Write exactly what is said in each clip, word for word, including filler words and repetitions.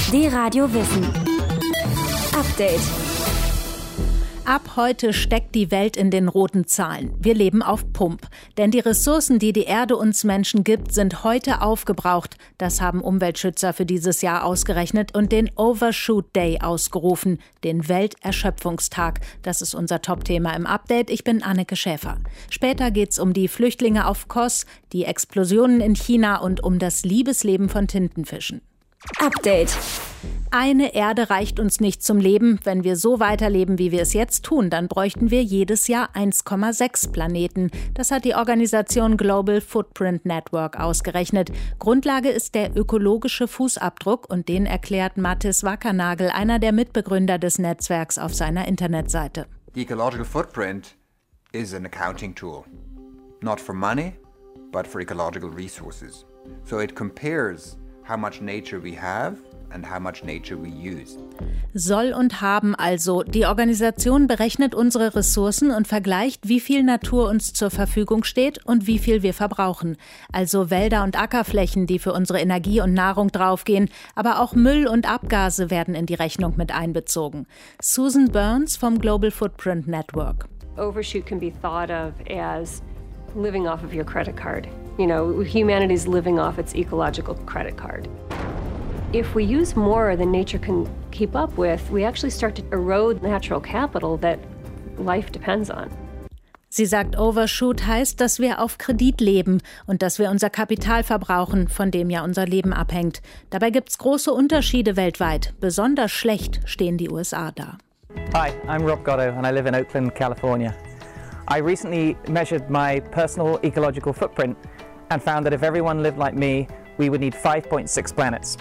D-Radio Wissen. Update. Ab heute steckt die Welt in den roten Zahlen. Wir leben auf Pump. Denn die Ressourcen, die die Erde uns Menschen gibt, sind heute aufgebraucht. Das haben Umweltschützer für dieses Jahr ausgerechnet und den Overshoot Day ausgerufen, den Welterschöpfungstag. Das ist unser Top-Thema im Update. Ich bin Anneke Schäfer. Später geht's um die Flüchtlinge auf Kos, die Explosionen in China und um das Liebesleben von Tintenfischen. Update. Eine Erde reicht uns nicht zum Leben. Wenn wir so weiterleben, wie wir es jetzt tun, dann bräuchten wir jedes Jahr eins Komma sechs Planeten. Das hat die Organisation Global Footprint Network ausgerechnet. Grundlage ist der ökologische Fußabdruck und den erklärt Matthis Wackernagel, einer der Mitbegründer des Netzwerks, auf seiner Internetseite. The ecological footprint is an accounting tool. Not for money, but for ecological resources. So it compares how much nature we have and how much nature we use. Soll und haben also. Die Organisation berechnet unsere Ressourcen und vergleicht, wie viel Natur uns zur Verfügung steht und wie viel wir verbrauchen. Also Wälder und Ackerflächen, die für unsere Energie und Nahrung draufgehen, aber auch Müll und Abgase werden in die Rechnung mit einbezogen. Susan Burns vom Global Footprint Network. Overshoot can be thought of as living off of your credit card. You know, humanity's living off its ecological credit card. If we use more than nature can keep up with, we actually start to erode natural capital that life depends on. Sie sagt, Overshoot heißt, dass wir auf Kredit leben und dass wir unser Kapital verbrauchen, von dem ja unser Leben abhängt. Dabei gibt es große Unterschiede weltweit. Besonders schlecht stehen die U S A da. Hi, I'm Rob Gatto and I live in Oakland, California. I recently measured my personal ecological footprint and found that if everyone lived like me, we would need five point six planets.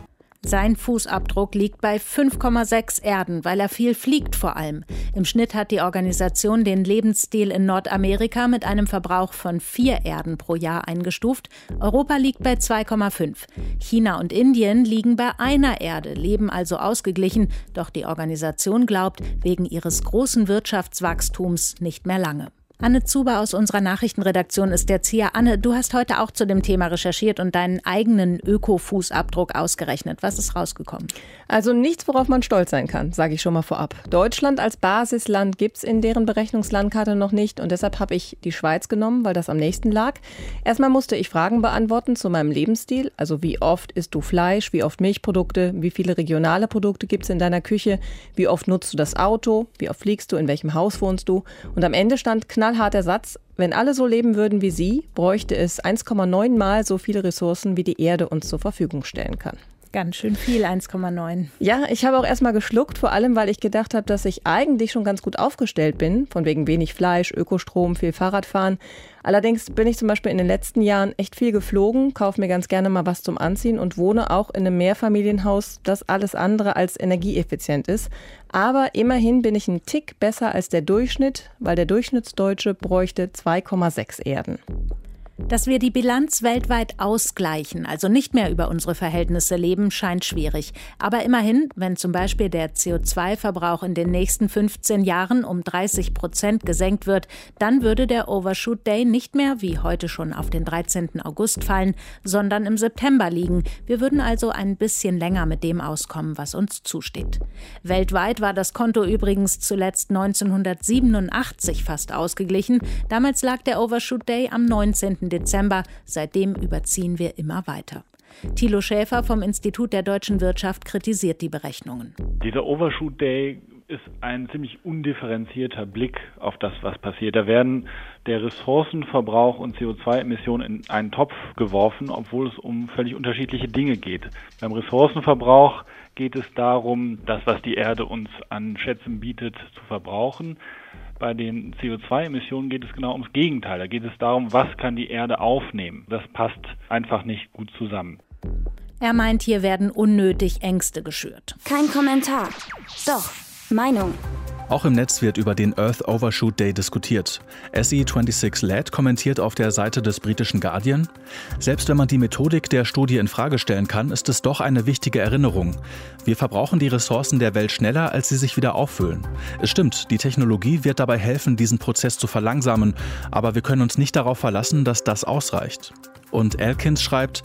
Sein Fußabdruck liegt bei fünf Komma sechs Erden, weil er viel fliegt vor allem. Im Schnitt hat die Organisation den Lebensstil in Nordamerika mit einem Verbrauch von vier Erden pro Jahr eingestuft. Europa liegt bei zwei Komma fünf. China und Indien liegen bei einer Erde, leben also ausgeglichen. Doch die Organisation glaubt, wegen ihres großen Wirtschaftswachstums nicht mehr lange. Anne Zuber aus unserer Nachrichtenredaktion ist Erzieher. Anne, du hast heute auch zu dem Thema recherchiert und deinen eigenen Öko-Fußabdruck ausgerechnet. Was ist rausgekommen? Also nichts, worauf man stolz sein kann, sage ich schon mal vorab. Deutschland als Basisland gibt es in deren Berechnungslandkarte noch nicht und deshalb habe ich die Schweiz genommen, weil das am nächsten lag. Erstmal musste ich Fragen beantworten zu meinem Lebensstil, also wie oft isst du Fleisch, wie oft Milchprodukte, wie viele regionale Produkte gibt es in deiner Küche, wie oft nutzt du das Auto, wie oft fliegst du, in welchem Haus wohnst du und am Ende stand knapp harter Satz, wenn alle so leben würden wie Sie, bräuchte es eins Komma neun Mal so viele Ressourcen, wie die Erde uns zur Verfügung stellen kann. Ganz schön viel, eins Komma neun. Ja, ich habe auch erstmal geschluckt, vor allem, weil ich gedacht habe, dass ich eigentlich schon ganz gut aufgestellt bin, von wegen wenig Fleisch, Ökostrom, viel Fahrradfahren. Allerdings bin ich zum Beispiel in den letzten Jahren echt viel geflogen, kaufe mir ganz gerne mal was zum Anziehen und wohne auch in einem Mehrfamilienhaus, das alles andere als energieeffizient ist. Aber immerhin bin ich einen Tick besser als der Durchschnitt, weil der Durchschnittsdeutsche bräuchte zwei Komma sechs Erden. Dass wir die Bilanz weltweit ausgleichen, also nicht mehr über unsere Verhältnisse leben, scheint schwierig. Aber immerhin, wenn zum Beispiel der C O zwei Verbrauch in den nächsten fünfzehn Jahren um dreißig Prozent gesenkt wird, dann würde der Overshoot Day nicht mehr, wie heute schon, auf den dreizehnten August fallen, sondern im September liegen. Wir würden also ein bisschen länger mit dem auskommen, was uns zusteht. Weltweit war das Konto übrigens zuletzt neunzehnhundertsiebenundachtzig fast ausgeglichen. Damals lag der Overshoot Day am neunzehnten Dezember. Seitdem überziehen wir immer weiter. Thilo Schäfer vom Institut der deutschen Wirtschaft kritisiert die Berechnungen. Dieser Overshoot Day ist ein ziemlich undifferenzierter Blick auf das, was passiert. Da werden der Ressourcenverbrauch und C O zwei Emissionen in einen Topf geworfen, obwohl es um völlig unterschiedliche Dinge geht. Beim Ressourcenverbrauch geht es darum, das, was die Erde uns an Schätzen bietet, zu verbrauchen. Bei den C O zwei Emissionen geht es genau ums Gegenteil. Da geht es darum, was kann die Erde aufnehmen. Das passt einfach nicht gut zusammen. Er meint, hier werden unnötig Ängste geschürt. Kein Kommentar. Doch, Meinung. Auch im Netz wird über den Earth Overshoot Day diskutiert. S E sechsundzwanzig L A D kommentiert auf der Seite des britischen Guardian: Selbst wenn man die Methodik der Studie in Frage stellen kann, ist es doch eine wichtige Erinnerung. Wir verbrauchen die Ressourcen der Welt schneller, als sie sich wieder auffüllen. Es stimmt, die Technologie wird dabei helfen, diesen Prozess zu verlangsamen, aber wir können uns nicht darauf verlassen, dass das ausreicht. Und Elkins schreibt: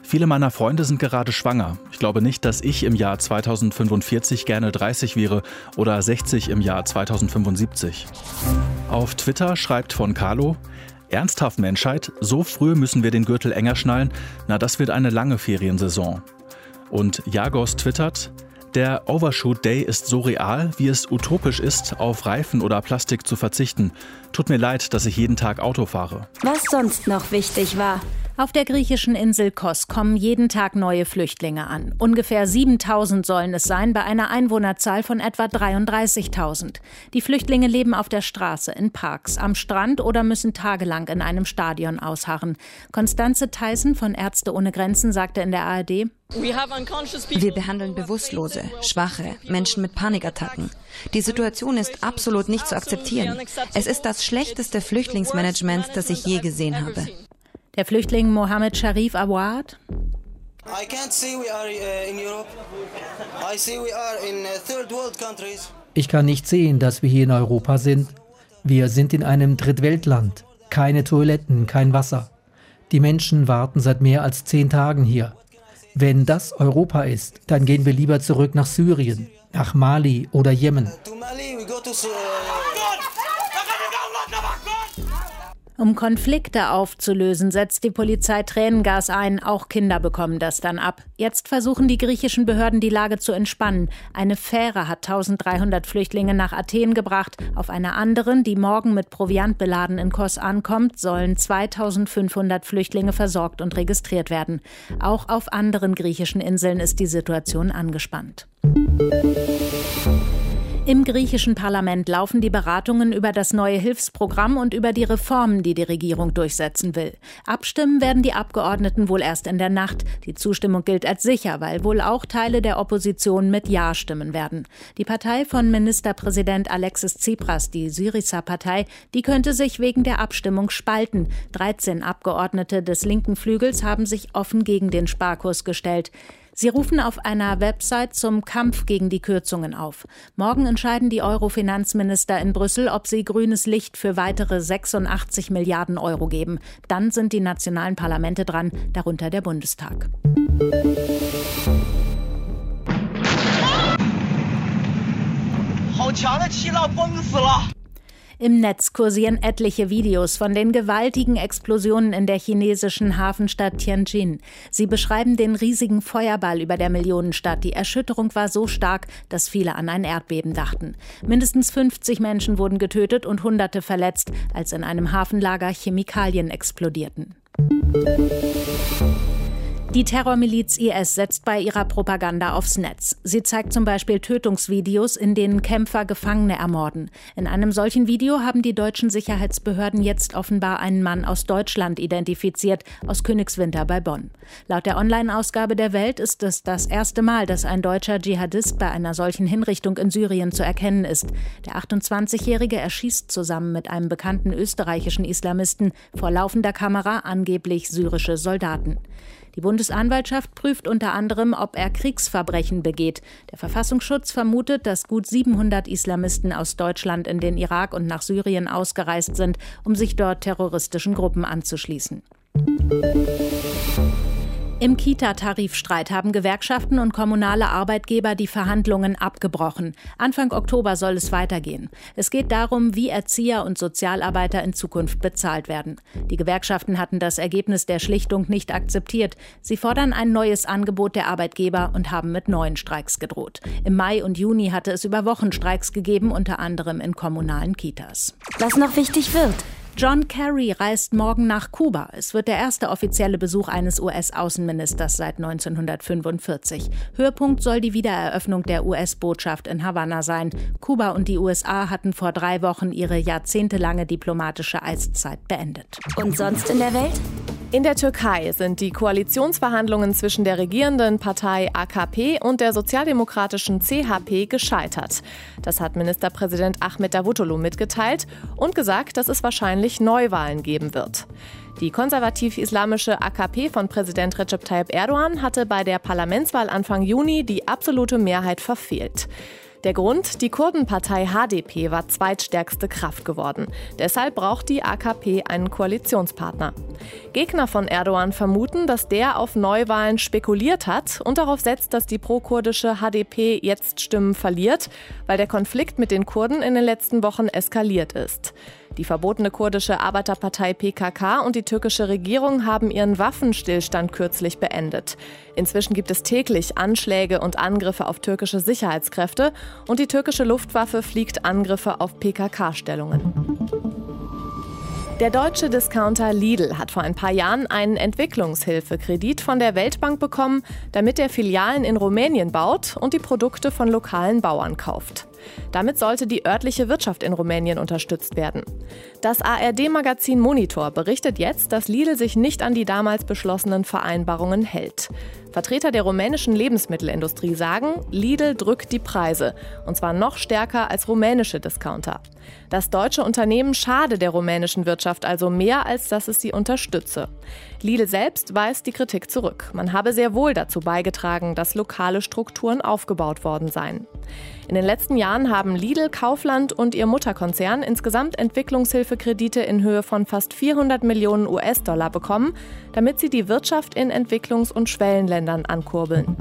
Viele meiner Freunde sind gerade schwanger. Ich glaube nicht, dass ich im Jahr zweitausendfünfundvierzig gerne dreißig wäre oder sechzig im Jahr zweitausendfünfundsiebzig. Auf Twitter schreibt von Carlo: Ernsthaft, Menschheit? So früh müssen wir den Gürtel enger schnallen? Na, das wird eine lange Feriensaison. Und Jagos twittert: Der Overshoot Day ist so real, wie es utopisch ist, auf Reifen oder Plastik zu verzichten. Tut mir leid, dass ich jeden Tag Auto fahre. Was sonst noch wichtig war. Auf der griechischen Insel Kos kommen jeden Tag neue Flüchtlinge an. Ungefähr siebentausend sollen es sein, bei einer Einwohnerzahl von etwa dreiunddreißigtausend. Die Flüchtlinge leben auf der Straße, in Parks, am Strand oder müssen tagelang in einem Stadion ausharren. Constanze Theissen von Ärzte ohne Grenzen sagte in der A R D: Wir behandeln Bewusstlose, Schwache, Menschen mit Panikattacken. Die Situation ist absolut nicht zu akzeptieren. Es ist das schlechteste Flüchtlingsmanagement, das ich je gesehen habe. Der Flüchtling Mohammed Sharif Awad: Ich kann nicht sehen, dass wir hier in Europa sind. Wir sind in einem Drittweltland. Keine Toiletten, kein Wasser. Die Menschen warten seit mehr als zehn Tagen hier. Wenn das Europa ist, dann gehen wir lieber zurück nach Syrien, nach Mali oder Jemen. Um Konflikte aufzulösen, setzt die Polizei Tränengas ein. Auch Kinder bekommen das dann ab. Jetzt versuchen die griechischen Behörden, die Lage zu entspannen. Eine Fähre hat dreizehnhundert Flüchtlinge nach Athen gebracht. Auf einer anderen, die morgen mit Proviant beladen in Kos ankommt, sollen zweitausendfünfhundert Flüchtlinge versorgt und registriert werden. Auch auf anderen griechischen Inseln ist die Situation angespannt. Im griechischen Parlament laufen die Beratungen über das neue Hilfsprogramm und über die Reformen, die die Regierung durchsetzen will. Abstimmen werden die Abgeordneten wohl erst in der Nacht. Die Zustimmung gilt als sicher, weil wohl auch Teile der Opposition mit Ja stimmen werden. Die Partei von Ministerpräsident Alexis Tsipras, die Syriza-Partei, die könnte sich wegen der Abstimmung spalten. dreizehn Abgeordnete des linken Flügels haben sich offen gegen den Sparkurs gestellt. Sie rufen auf einer Website zum Kampf gegen die Kürzungen auf. Morgen entscheiden die Euro-Finanzminister in Brüssel, ob sie grünes Licht für weitere sechsundachtzig Milliarden Euro geben. Dann sind die nationalen Parlamente dran, darunter der Bundestag. Im Netz kursieren etliche Videos von den gewaltigen Explosionen in der chinesischen Hafenstadt Tianjin. Sie beschreiben den riesigen Feuerball über der Millionenstadt. Die Erschütterung war so stark, dass viele an ein Erdbeben dachten. Mindestens fünfzig Menschen wurden getötet und Hunderte verletzt, als in einem Hafenlager Chemikalien explodierten. Die Terrormiliz I S setzt bei ihrer Propaganda aufs Netz. Sie zeigt zum Beispiel Tötungsvideos, in denen Kämpfer Gefangene ermorden. In einem solchen Video haben die deutschen Sicherheitsbehörden jetzt offenbar einen Mann aus Deutschland identifiziert, aus Königswinter bei Bonn. Laut der Online-Ausgabe der Welt ist es das erste Mal, dass ein deutscher Dschihadist bei einer solchen Hinrichtung in Syrien zu erkennen ist. Der achtundzwanzigjährige erschießt zusammen mit einem bekannten österreichischen Islamisten vor laufender Kamera angeblich syrische Soldaten. Die Bundesanwaltschaft prüft unter anderem, ob er Kriegsverbrechen begeht. Der Verfassungsschutz vermutet, dass gut siebenhundert Islamisten aus Deutschland in den Irak und nach Syrien ausgereist sind, um sich dort terroristischen Gruppen anzuschließen. Im Kita-Tarifstreit haben Gewerkschaften und kommunale Arbeitgeber die Verhandlungen abgebrochen. Anfang Oktober soll es weitergehen. Es geht darum, wie Erzieher und Sozialarbeiter in Zukunft bezahlt werden. Die Gewerkschaften hatten das Ergebnis der Schlichtung nicht akzeptiert. Sie fordern ein neues Angebot der Arbeitgeber und haben mit neuen Streiks gedroht. Im Mai und Juni hatte es über Wochen Streiks gegeben, unter anderem in kommunalen Kitas. Was noch wichtig wird. John Kerry reist morgen nach Kuba. Es wird der erste offizielle Besuch eines U S-Außenministers seit neunzehnhundertfünfundvierzig. Höhepunkt soll die Wiedereröffnung der U S-Botschaft in Havanna sein. Kuba und die U S A hatten vor drei Wochen ihre jahrzehntelange diplomatische Eiszeit beendet. Und sonst in der Welt? In der Türkei sind die Koalitionsverhandlungen zwischen der regierenden Partei A K P und der sozialdemokratischen C H P gescheitert. Das hat Ministerpräsident Ahmet Davutoglu mitgeteilt und gesagt, dass es wahrscheinlich Neuwahlen geben wird. Die konservativ-islamische A K P von Präsident Recep Tayyip Erdogan hatte bei der Parlamentswahl Anfang Juni die absolute Mehrheit verfehlt. Der Grund, die Kurdenpartei H D P war zweitstärkste Kraft geworden. Deshalb braucht die A K P einen Koalitionspartner. Gegner von Erdogan vermuten, dass der auf Neuwahlen spekuliert hat und darauf setzt, dass die prokurdische H D P jetzt Stimmen verliert, weil der Konflikt mit den Kurden in den letzten Wochen eskaliert ist. Die verbotene kurdische Arbeiterpartei P K K und die türkische Regierung haben ihren Waffenstillstand kürzlich beendet. Inzwischen gibt es täglich Anschläge und Angriffe auf türkische Sicherheitskräfte und die türkische Luftwaffe fliegt Angriffe auf P K K-Stellungen. Der deutsche Discounter Lidl hat vor ein paar Jahren einen Entwicklungshilfekredit von der Weltbank bekommen, damit er Filialen in Rumänien baut und die Produkte von lokalen Bauern kauft. Damit sollte die örtliche Wirtschaft in Rumänien unterstützt werden. Das A R D-Magazin Monitor berichtet jetzt, dass Lidl sich nicht an die damals beschlossenen Vereinbarungen hält. Vertreter der rumänischen Lebensmittelindustrie sagen, Lidl drückt die Preise, und zwar noch stärker als rumänische Discounter. Das deutsche Unternehmen schade der rumänischen Wirtschaft also mehr, als dass es sie unterstütze. Lidl selbst weist die Kritik zurück. Man habe sehr wohl dazu beigetragen, dass lokale Strukturen aufgebaut worden seien. In den letzten Jahren haben Lidl, Kaufland und ihr Mutterkonzern insgesamt Entwicklungshilfekredite in Höhe von fast vierhundert Millionen U S-Dollar bekommen, damit sie die Wirtschaft in Entwicklungs- und Schwellenländern ankurbeln.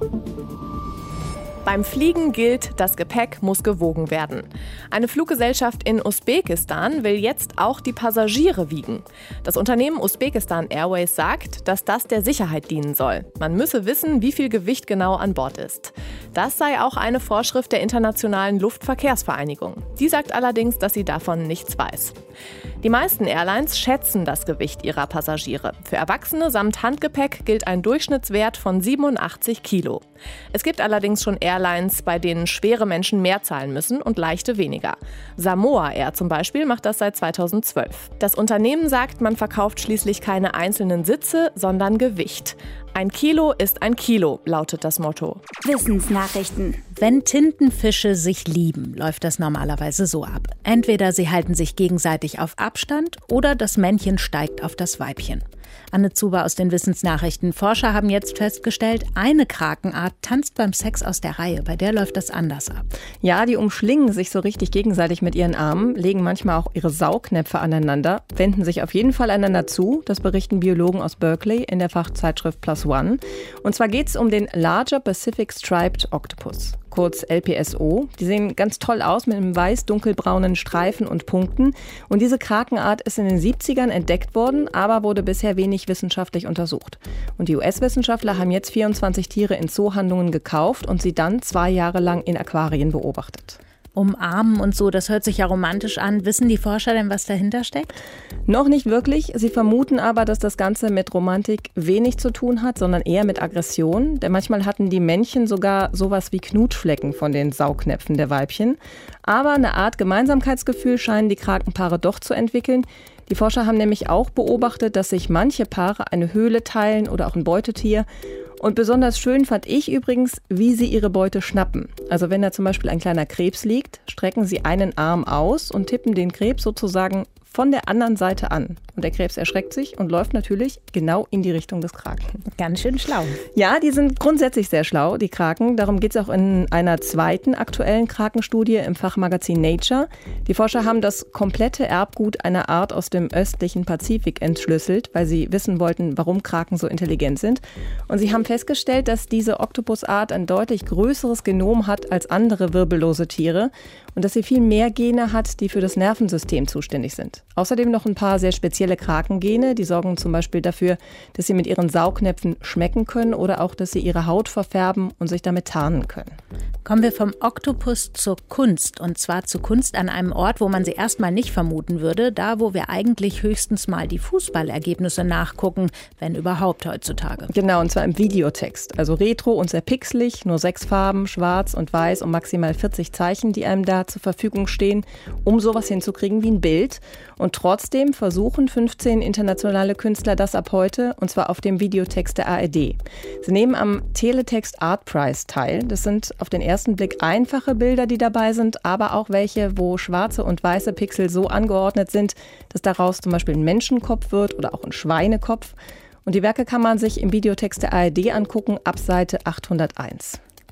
Beim Fliegen gilt, das Gepäck muss gewogen werden. Eine Fluggesellschaft in Usbekistan will jetzt auch die Passagiere wiegen. Das Unternehmen Usbekistan Airways sagt, dass das der Sicherheit dienen soll. Man müsse wissen, wie viel Gewicht genau an Bord ist. Das sei auch eine Vorschrift der Internationalen Luftverkehrsvereinigung. Die sagt allerdings, dass sie davon nichts weiß. Die meisten Airlines schätzen das Gewicht ihrer Passagiere. Für Erwachsene samt Handgepäck gilt ein Durchschnittswert von siebenundachtzig Kilo. Es gibt allerdings schon Airlines, bei denen schwere Menschen mehr zahlen müssen und leichte weniger. Samoa Air zum Beispiel macht das seit zweitausendzwölf. Das Unternehmen sagt, man verkauft schließlich keine einzelnen Sitze, sondern Gewicht. Ein Kilo ist ein Kilo, lautet das Motto. Wissensnachrichten. Wenn Tintenfische sich lieben, läuft das normalerweise so ab. Entweder sie halten sich gegenseitig auf Abstand oder das Männchen steigt auf das Weibchen. Anne Zuber aus den Wissensnachrichten. Forscher haben jetzt festgestellt, eine Krakenart tanzt beim Sex aus der Reihe. Bei der läuft das anders ab. Ja, die umschlingen sich so richtig gegenseitig mit ihren Armen, legen manchmal auch ihre Saugnäpfe aneinander, wenden sich auf jeden Fall einander zu. Das berichten Biologen aus Berkeley in der Fachzeitschrift Plus One. Und zwar geht es um den Larger Pacific Striped Octopus, kurz L P S O. Die sehen ganz toll aus mit einem weiß-dunkelbraunen Streifen und Punkten. Und diese Krakenart ist in den siebzigern entdeckt worden, aber wurde bisher wenig wissenschaftlich untersucht. Und die U S-Wissenschaftler haben jetzt vierundzwanzig Tiere in Zoohandlungen gekauft und sie dann zwei Jahre lang in Aquarien beobachtet. Umarmen und so, das hört sich ja romantisch an. Wissen die Forscher denn, was dahinter steckt? Noch nicht wirklich. Sie vermuten aber, dass das Ganze mit Romantik wenig zu tun hat, sondern eher mit Aggression. Denn manchmal hatten die Männchen sogar sowas wie Knutschflecken von den Saugnäpfen der Weibchen. Aber eine Art Gemeinsamkeitsgefühl scheinen die Krakenpaare doch zu entwickeln. Die Forscher haben nämlich auch beobachtet, dass sich manche Paare eine Höhle teilen oder auch ein Beutetier. Und besonders schön fand ich übrigens, wie sie ihre Beute schnappen. Also wenn da zum Beispiel ein kleiner Krebs liegt, strecken sie einen Arm aus und tippen den Krebs sozusagen von der anderen Seite an. Und der Krebs erschreckt sich und läuft natürlich genau in die Richtung des Kraken. Ganz schön schlau. Ja, die sind grundsätzlich sehr schlau, die Kraken. Darum geht es auch in einer zweiten aktuellen Krakenstudie im Fachmagazin Nature. Die Forscher haben das komplette Erbgut einer Art aus dem östlichen Pazifik entschlüsselt, weil sie wissen wollten, warum Kraken so intelligent sind. Und sie haben festgestellt, dass diese Oktopusart ein deutlich größeres Genom hat als andere wirbellose Tiere und dass sie viel mehr Gene hat, die für das Nervensystem zuständig sind. Außerdem noch ein paar sehr spezielle Krakengene, die sorgen zum Beispiel dafür, dass sie mit ihren Saugnäpfen schmecken können oder auch, dass sie ihre Haut verfärben und sich damit tarnen können. Kommen wir vom Oktopus zur Kunst, und zwar zu Kunst an einem Ort, wo man sie erstmal nicht vermuten würde, da wo wir eigentlich höchstens mal die Fußballergebnisse nachgucken, wenn überhaupt heutzutage. Genau, und zwar im Videotext, also retro und sehr pixelig, nur sechs Farben, schwarz und weiß und maximal vierzig Zeichen, die einem da zur Verfügung stehen, um sowas hinzukriegen wie ein Bild. Und trotzdem versuchen fünfzehn internationale Künstler das ab heute, und zwar auf dem Videotext der A R D. Sie nehmen am Teletext Art Prize teil. Das sind auf den ersten Blick einfache Bilder, die dabei sind, aber auch welche, wo schwarze und weiße Pixel so angeordnet sind, dass daraus zum Beispiel ein Menschenkopf wird oder auch ein Schweinekopf. Und die Werke kann man sich im Videotext der A R D angucken ab Seite achthunderteins.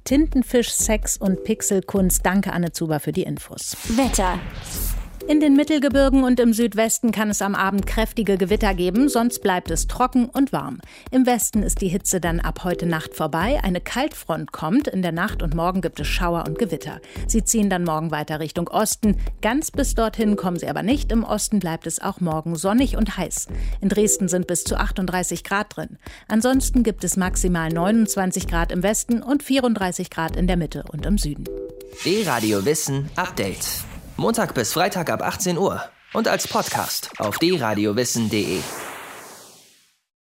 Tintenfisch, Sex und Pixelkunst. Danke, Anne Zuber, für die Infos. Wetter. In den Mittelgebirgen und im Südwesten kann es am Abend kräftige Gewitter geben, sonst bleibt es trocken und warm. Im Westen ist die Hitze dann ab heute Nacht vorbei. Eine Kaltfront kommt. In der Nacht und morgen gibt es Schauer und Gewitter. Sie ziehen dann morgen weiter Richtung Osten. Ganz bis dorthin kommen sie aber nicht. Im Osten bleibt es auch morgen sonnig und heiß. In Dresden sind bis zu achtunddreißig Grad drin. Ansonsten gibt es maximal neunundzwanzig Grad im Westen und vierunddreißig Grad in der Mitte und im Süden. D-Radio Wissen Update. Montag bis Freitag ab achtzehn Uhr und als Podcast auf d radio wissen punkt de.